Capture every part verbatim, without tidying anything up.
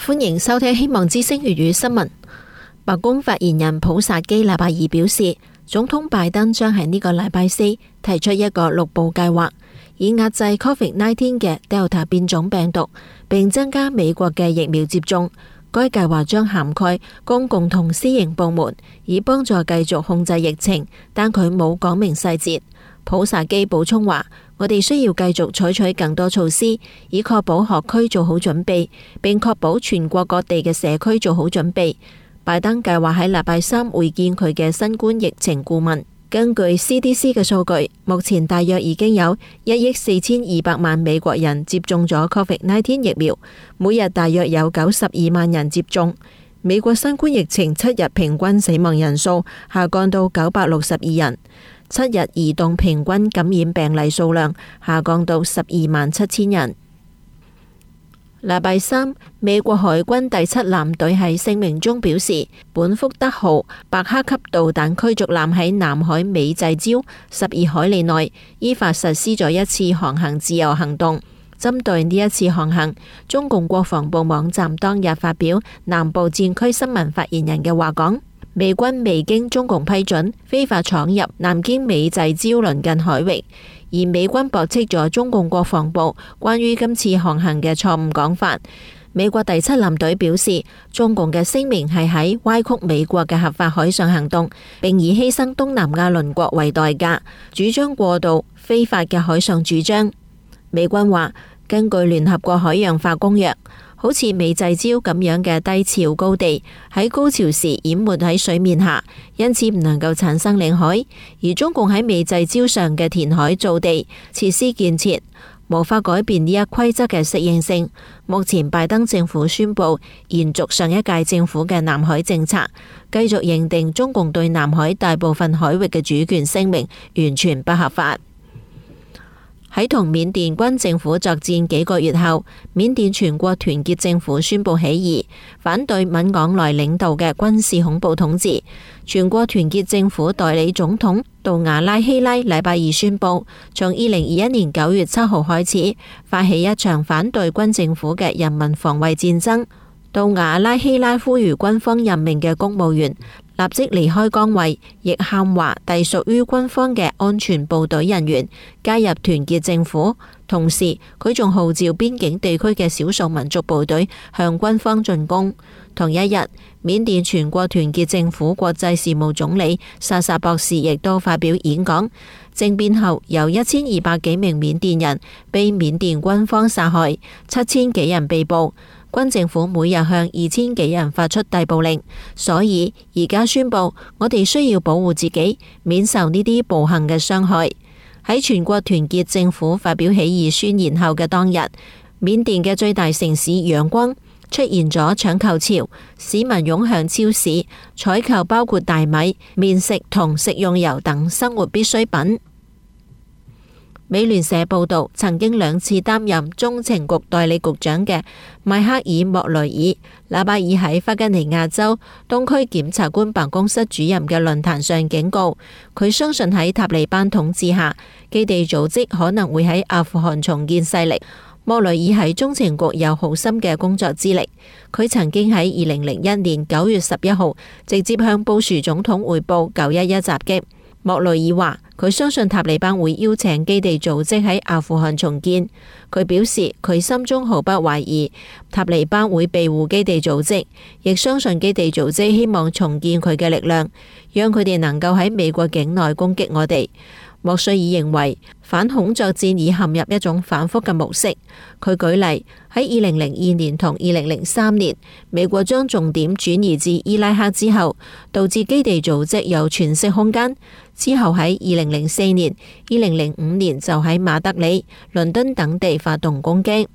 歡迎收聽希望之聲粵語新聞。白宮發言人普薩基禮拜二表示，總統拜登將喺呢個禮拜四提出一個六步計劃，以壓制 Covid 十九 嘅 Delta 變種病毒，並增加美國嘅疫苗接種。該計劃將涵蓋公共同私營部門，以幫助繼續控制疫情，但佢冇講明細節。普薩基補充話，我哋需要繼續採取更多措施，以確保學區做好準備，並確保全國各地嘅社區做好準備。拜登計劃喺禮拜三會見佢嘅新冠疫情顧問。根據 C D C 嘅數據，目前大約已經有一億四千二百萬美國人接種咗 Covid 十九 疫苗，每日大約有九十二萬人接種。美國新冠疫情七日平均死亡人數下降到九百六十二人，七日移動平均感染病例數量下降到十二萬七千人。禮拜三，美國海軍第七艦隊喺聲明中表示，本福德號伯克級導彈驅逐艦喺南海美濟礁十二海里內依法實施咗一次航行自由行動。針對呢一次航行，中共國防部網站當日發表南部戰區新聞發言人嘅話講，美軍未經中共批准非法闖入南京美濟礁鄰近海域，而美軍駁斥咗中共國防部關於今次航行嘅錯誤講法。美國第七艦隊表示，中共嘅聲明係喺歪曲美國嘅合法海上行動，並以犧牲東南亞鄰國為代價，主張過度非法嘅海上主張。美軍話，根據聯合國海洋法公約，好似美濟礁咁樣嘅低潮高地喺高潮時淹沒喺水面下，因此唔能夠產生領海。而中共喺美濟礁上嘅填海造地設施建設無法改變呢一規則嘅適應性。目前拜登政府宣布延續上一屆政府嘅南海政策，繼續認定中共對南海大部分海域嘅主權聲明完全不合法。喺同緬甸軍政府作戰幾個月後，緬甸全國團結政府宣布起義，反對敏昂萊領導嘅軍事恐怖統治。全國團結政府代理總統杜瓦拉希拉禮拜二宣布，從二零二一年九月七號開始，發起一場反對軍政府嘅人民防衛戰爭。杜瓦拉希拉呼籲軍方任命嘅公務員立即離開崗位，亦喊話隸屬於軍方嘅安全部隊人員加入團結政府。同時，佢仲號召邊境地區嘅少數民族部隊向軍方進攻。同一日，緬甸全國團結政府國際事務總理薩薩博士亦都發表演講。政變後，有一千二百幾名緬甸人被緬甸軍方殺害，七千幾人被捕。軍政府每日向二千幾人發出逮捕令，所以而家宣布，我哋需要保護自己，免受呢啲暴行嘅傷害。喺全國團結政府發表起義宣言後嘅當日，緬甸嘅最大城市仰光出現咗搶購潮，市民湧向超市採購包括大米、麵食同食用油等生活必需品。美聯社報道，曾經兩次擔任中情局代理局長嘅邁克爾莫雷爾禮拜二喺弗吉尼亞州東區檢察官辦公室主任嘅論壇上警告，佢相信喺塔利班統治下，基地組織可能會喺阿富汗重建勢力。莫雷爾喺中情局有好深嘅工作資歷，佢曾經喺二零零一年九月十一號直接向布殊總統匯報九一一襲擊。莫雷爾話，佢相信塔利班會邀請基地組織喺阿富汗重建。佢表示，佢心中毫不懷疑塔利班會庇護基地組織，亦相信基地組織希望重建佢嘅力量，讓佢哋能夠喺美國境內攻擊我哋。莫瑞爾認為反恐作戰已陷入一種反覆嘅模式。佢舉例，喺二零零二年同二零零三年，美國將重點轉移至伊拉克之後，導致基地組織有喘息空間。之後喺二零零四年、二零零五年就喺馬德里、倫敦等地發動攻擊。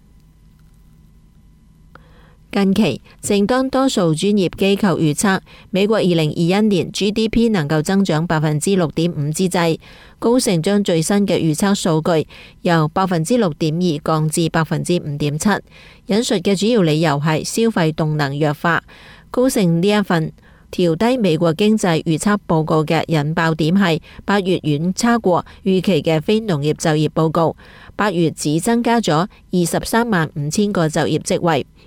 近期，正當多數專業機構預測美國二零二一年 G D P 能夠增長百分之六點五之際，高盛將最新嘅預測數據由百分之六點二降至百分之五點七。引述嘅主要理由係消費動能弱化。高盛呢一份調低美國經濟預測報告嘅引爆點係八月遠差過預期嘅非農業就業報告，八月只增加咗二十三萬五千個就業職位。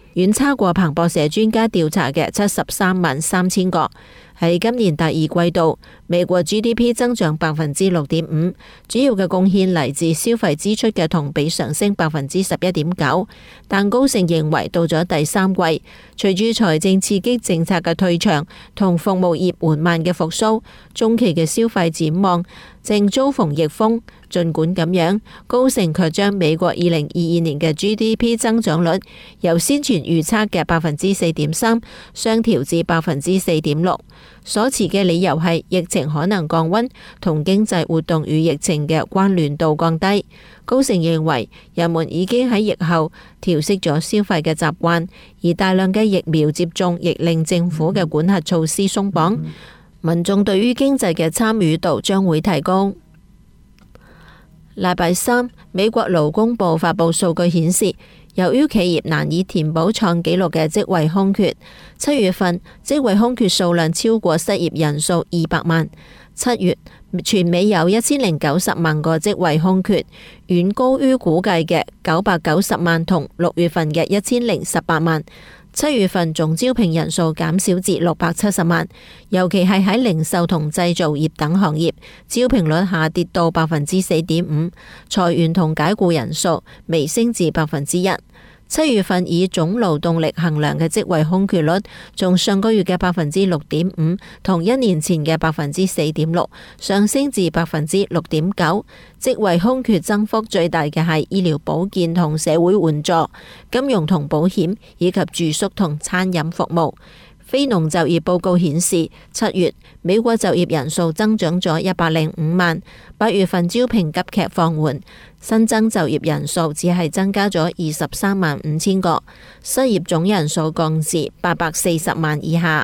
遠超過彭博社專家調查嘅七十三萬三千個。喺今年第二季度，美國 G D P 增長百分之六點五，主要嘅貢獻嚟自消費支出嘅同比上升百分之十一點九。但高盛認為到咗第三季，隨住財政刺激政策嘅退場同服務業緩慢嘅復甦，中期嘅消費展望正遭逢逆風。儘管咁樣，高盛卻將美國二零二二年嘅 G D P 增長率由先前預測嘅百分之四點三上調至百分之四點六。所持嘅理由係疫情可能降溫同經濟活動與疫情嘅關聯度降低。高盛認為人們已經喺疫後調適咗消費嘅習慣，而大量嘅疫苗接種亦令政府嘅管轄措施鬆綁，民眾對於經濟嘅參與度將會提高。禮拜三，美國勞工部發佈數據顯示，由於企業難以填補創紀錄嘅職位空缺，七月份職位空缺數量超過失業人數二百萬。七月全美有一千零九十萬個職位空缺，遠高於估計嘅九百九十萬同六月份嘅一千零十八萬。七月份總招聘人數減少至六百七十萬，尤其係喺零售同製造業等行業，招聘率下跌到百分之四點五，裁員同解雇人數微升至百分之一。七月份以總勞動力衡量嘅職位空缺率，從上個月嘅百分之六點五同一年前嘅百分之四點六上升至百分之六點九。職位空缺增幅最大嘅係醫療保健同社會援助、金融同保險以及住宿同餐飲服務。非農就業報告顯示，七月美國就業人數增長咗一百零五萬，八月份招聘急劇放緩，新增就業人數只係增加咗二十三萬五千個，失業總人數降至八百四十萬以下。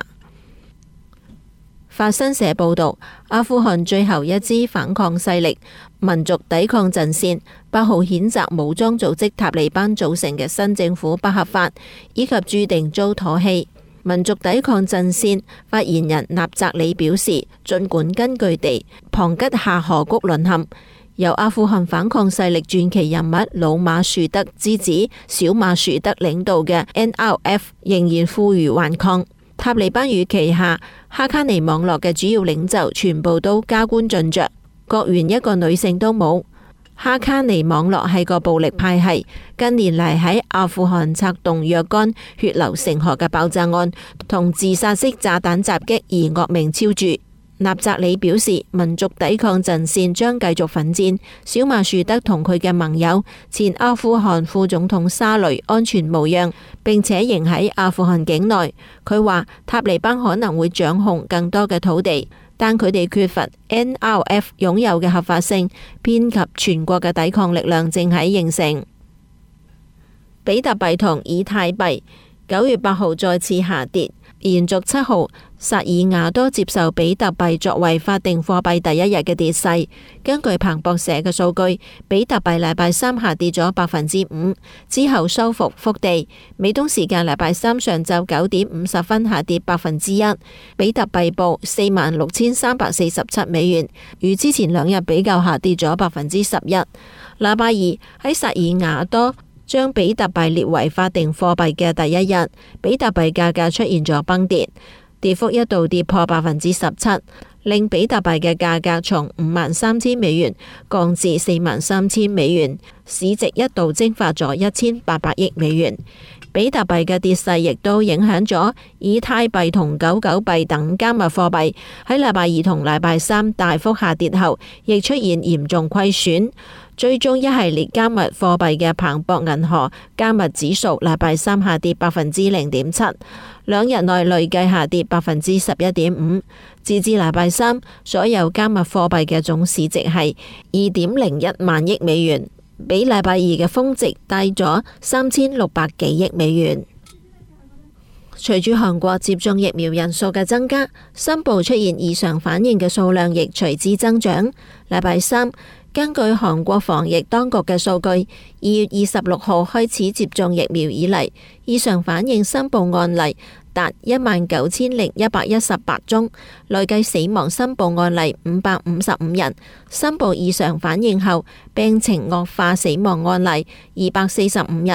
法新社報道，阿富汗最後一支反抗勢力民族抵抗陣線八號譴責武裝組織塔利班組成嘅新政府不合法，以及注定遭唾棄。民族抵抗陣線發言人納扎里表示，儘管根據地龐吉夏河谷淪陷，由阿富汗反抗勢力傳奇人物老馬樹德之子小馬樹德領導嘅 N R F 仍然負隅頑抗。塔利班與旗下哈卡尼網絡嘅主要領袖全部都加官進爵，閣員一個女性都冇。哈卡尼網絡係個暴力派系，近年嚟喺阿富汗策動若干血流成河嘅爆炸案同自殺式炸彈襲擊而惡名昭著。納扎里表示，民族抵抗陣線將繼續奮戰。小馬樹德同佢嘅盟友前阿富汗副總統沙雷安全無恙，並且仍喺阿富汗境內。佢話塔利班可能會掌控更多嘅土地，但佢哋缺乏 N R F 擁有嘅合法性，遍及全國嘅抵抗力量正喺形成。比特幣同以太幣九月八號再次下跌，延續七號薩爾瓦多接受比特幣作為法定貨幣第一日嘅跌勢。根據彭博社嘅數據，比特幣禮拜三下跌咗百分之五，之後收復覆地。美東時間禮拜三上晝九點五十分下跌百分之一，比特幣報四萬六千三百四十七美元，與之前兩日比較下跌咗百分之十一。禮拜二喺薩爾瓦多將比特幣列為法定貨幣嘅第一日，比特幣價格出現咗崩跌，跌幅一度跌破百分之十七，令比特幣嘅價格從五萬三千美元降至四萬三千美元，市值一度蒸發咗一千八百億美元。比特幣嘅跌勢亦都影響咗以太幣同狗狗幣等加密貨幣，喺禮拜二同禮拜三大幅下跌後，亦出現嚴重虧損。追蹤一系列加密貨幣嘅彭博銀河加密指數禮拜三下跌百分之零點七，兩日內累計下跌百分之十一點五。截至禮拜三，所有加密貨幣嘅總市值係二點零一萬億美元，比禮拜二嘅峰值低咗三千六百幾億美元。隨住韓國接種疫苗人數嘅增加，申報出現異常反應嘅數量亦隨之增長。禮拜三，根據韓國防疫當局嘅數據，二月二十六號開始接種疫苗以嚟，異常反應申報案例達一萬九千零一百一十八宗，累計死亡申報案例五百五十五人，申報異常反應後病情惡化死亡案例二百四十五人。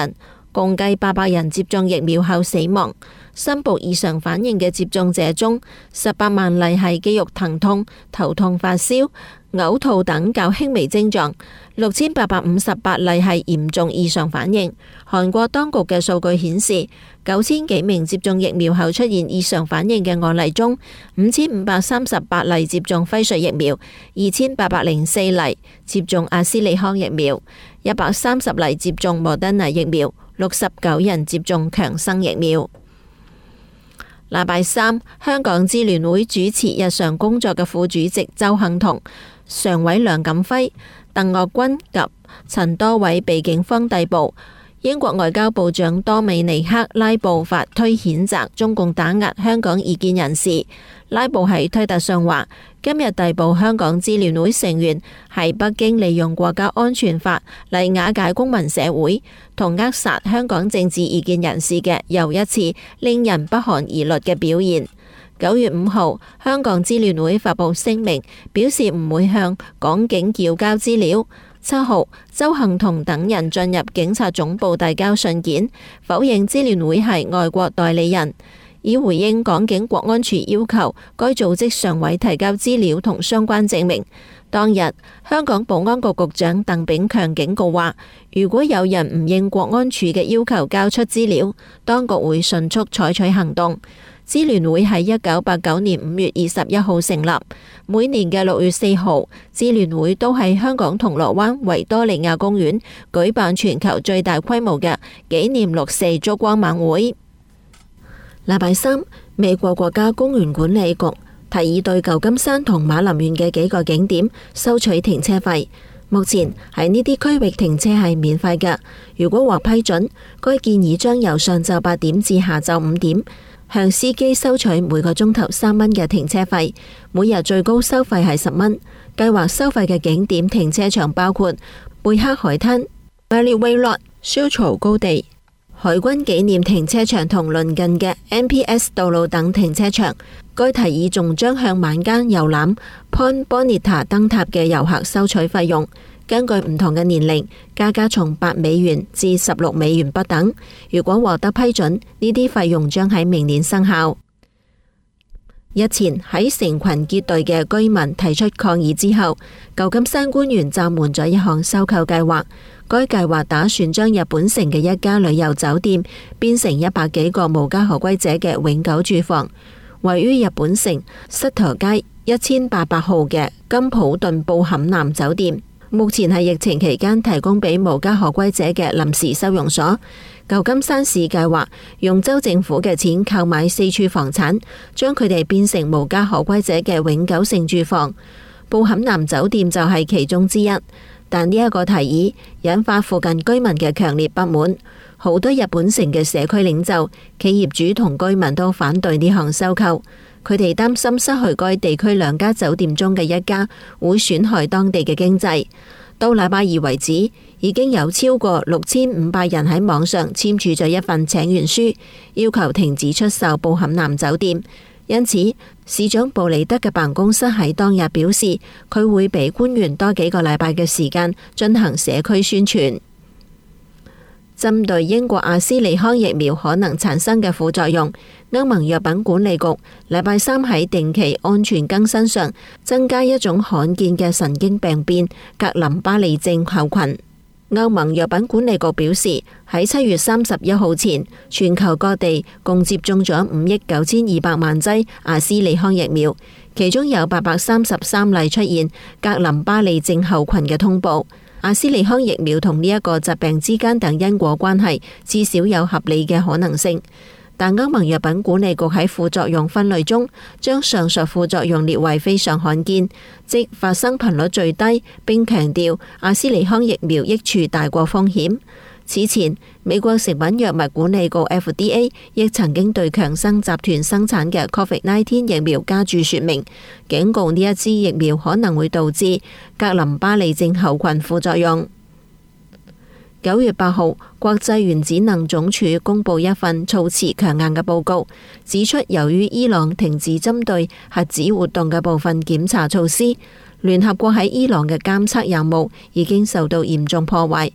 共計八百人接種疫苗後死亡。申報異常反應嘅接種者中，十八萬例係肌肉疼痛、頭痛、發燒、嘔吐等較輕微症狀，六千八百五十八例係嚴重異常反應。韓國當局嘅數據顯示，九千幾名接種疫苗後出現異常反應嘅案例中，五千五百三十八例接種輝瑞疫苗，二千八百零四例接種阿斯利康疫苗，一百三十例接種莫德納疫苗，六十九人接種強生疫苗。禮拜三，香港支聯會主持日常工作嘅副主席鄒幸彤、常委梁錦輝、鄧岳君及陳多偉被警方逮捕。英國外交部長多美尼克拉布發推譴責中共打壓香港異見人士。拉布喺推特上話，今日逮捕香港支聯會成員係北京利用國家安全法嚟瓦解公民社會同扼殺香港政治異見人士嘅又一次令人不寒而慄嘅表現。九月五號，香港支聯會發布聲明，表示唔會向港警繳交資料。七號，鄒幸彤等人進入警察總部遞交信件，否認支聯會係外國代理人，以回應港警國安處要求該組織常委提交資料同相關證明。當日，香港保安局局長鄧炳強警告話，如果有人唔應國安處嘅要求交出資料，當局會迅速採取行動。支聯會喺一九八九年五月二十一號成立，每年嘅六月四號，支聯會都喺香港銅鑼灣維多利亞公園舉辦全球最大規模嘅紀念六四燭光晚會。禮拜三，美國國家公園管理局提議對舊金山同馬林縣嘅幾個景點收取停車費。目前喺呢啲區域停車係免費嘅，如果獲批准，該建議將由上晝八點至下晝五點，向司機收取每個鐘頭三蚊嘅停車費，每日最高收費係十蚊。計劃收費嘅景點停車場包括貝克海灘、Valley Way Lot、燒曹高地、海軍紀念停車場同鄰近嘅 M P S 道路等停車場。該提議仲將向晚間遊覽 Point Bonita 燈塔嘅遊客收取費用，根據唔同嘅年齡，價格從八美元至十六美元不等。如果獲得批准，呢啲費用將喺明年生效。日前喺成群結隊嘅居民提出抗議之後，舊金山官員暫緩咗一項收購計劃。該計劃打算將日本城嘅一家旅遊酒店變成一百幾個無家可歸者嘅永久住房。位於日本城膝頭街一千八百號嘅金普頓布坎南酒店，目前係疫情期間提供俾無家可歸者嘅臨時收容所。舊金山市計劃用州政府嘅錢購買四處房產，將佢哋變成無家可歸者嘅永久性住房。布坎南酒店就係其中之一。但呢一個提議引發附近居民嘅強烈不滿，好多日本城嘅社區領袖、企業主同居民都反對呢項收購。佢哋擔心失去該地區兩家酒店中嘅一家，會損害當地嘅經濟。到禮拜二為止，已經有超過六千五百人喺網上簽署咗一份請願書，要求停止出售布坎南酒店。因此，市長布里德嘅辦公室喺當日表示，佢會俾官員多幾個禮拜嘅時間進行社區宣傳。針對英國阿斯利康疫苗可能產生嘅副作用，歐盟藥品管理局禮拜三喺定期安全更新上增加一種罕見嘅神經病變格林巴利症候群。歐盟藥品管理局表示，喺七月三十一號前，全球各地共接種咗五億九千二百萬劑阿斯利康疫苗，其中有八百三十三例出現格林巴利症候群嘅通報。阿斯利康疫苗同呢一個疾病之間等因果關係，至少有合理嘅可能性。但歐盟藥品管理局喺副作用分類中，將上述副作用列為非常罕見，即發生頻率最低，並強調阿斯利康疫苗益處大過風險。此前，美國食品藥物管理局 F D A 亦曾經對強生集團生產嘅 Covid 十九 疫苗加注說明，警告呢一支疫苗可能會導致格林巴利症候群副作用。九月八號，國際原子能總署公布一份措辭強硬嘅報告，指出由於伊朗停止針對核子活動嘅部分檢查措施，聯合國喺伊朗嘅監測任務已經受到嚴重破壞。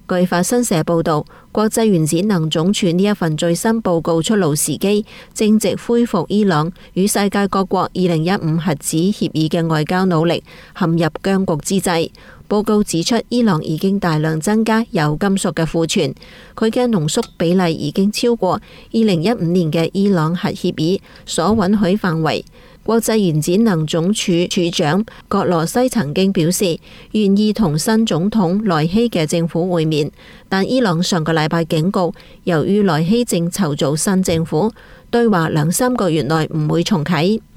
據法新社報導，國際原子能總署呢一份最新報告出爐時機，正值恢復伊朗與世界各國二零一五核子協議嘅外交努力陷入僵局之際。報告指出，伊朗已經大量增加鈾金屬嘅庫存，佢嘅濃縮比例已經超過二零一五年嘅伊朗核協議所允許範圍。國際原子能總署署長葛羅西曾經表示，願意同新總統萊希嘅政府會面，但伊朗上個禮拜警告，由於萊希正籌組新政府，對話兩三個月內唔會重啟。